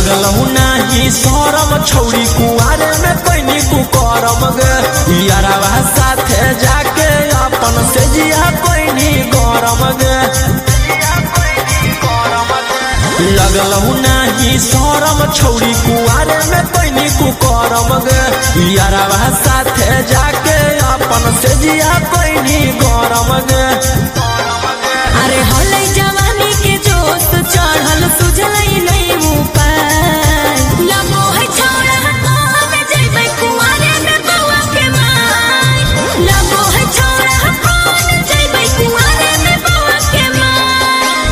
लगलहु नाही शरम छौरी कुआरे में पैनी कुकरम गे यारवा साथे जाके अपन से जिया पैनी गरम गे लगलहु नाही शरम छौरी कुआरे में पैनी कुकरम गे यारवा साथे जाके अपन से जिया पैनी गरम गे अरे होले जवानी के जोश चढ़ल सुझलई नहीं उपाय लबो है छोड़ा कौन जइबै कुआरे में बउआ के माय लबो है छोड़ा कौन जइबै कुआरे में बउआ के माय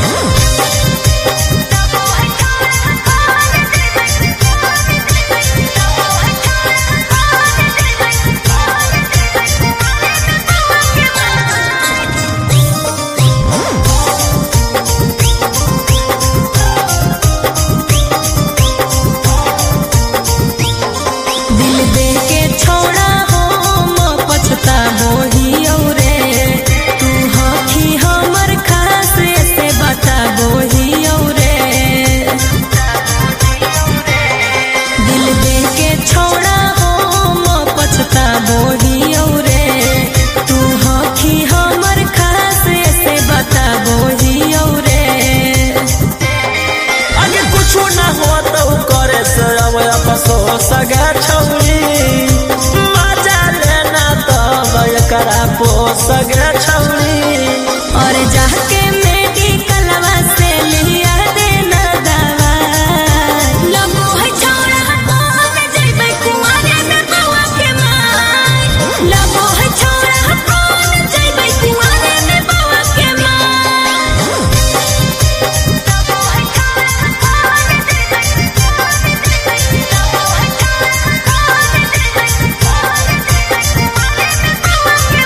लबो है छोड़ा कौन जइबै लबो है छोड़ा कौन जइबै कुआरे में बउआ के दिल दे के छोड़ा हो पछता बोही औरे तू हखी हमर खास से बता बोही औरे दिल दे के छोड़ा हो पछता बोही औरे तू हखी हमर खास से बता बोही औरे आगे कुछ ना हो तो करे से अब अफसोस गे छौरी मजा लेना तब एकरा पोस गे छौरी और जाके मेडिकलवा से लिया देना दवा लबो है छोड़ा कौन जइबै कुआरे में बउआ के माय लबो है छोड़ा कौन जइबै कुआरे में बउआ के माय लबो है छोड़ा कौन जइबै लबो है छोड़ा कौन जइबै कुआरे में बउआ के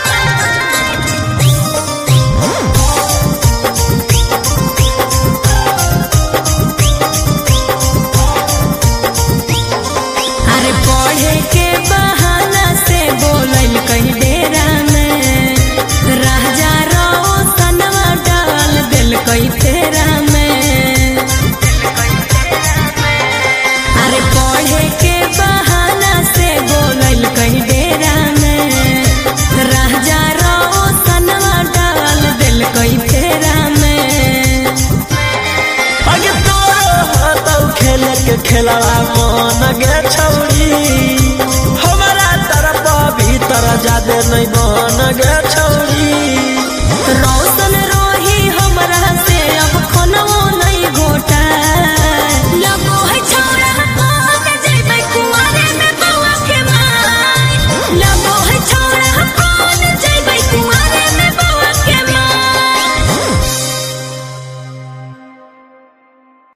अरे पढ़े के बहाना से बोलल कहीं डेरा में राजा रोशनवा डाल दिल कई फेरा में अरे पढ़े के बहाना से बोलल कहीं डेरा में राजा रोशनवा डाल दिल कई फेरा में आगे तोरो हाथौ खेले के खेलवा मन गे छौरी हमारा तरफ भीतर जादे नहीं बन गे छौरी।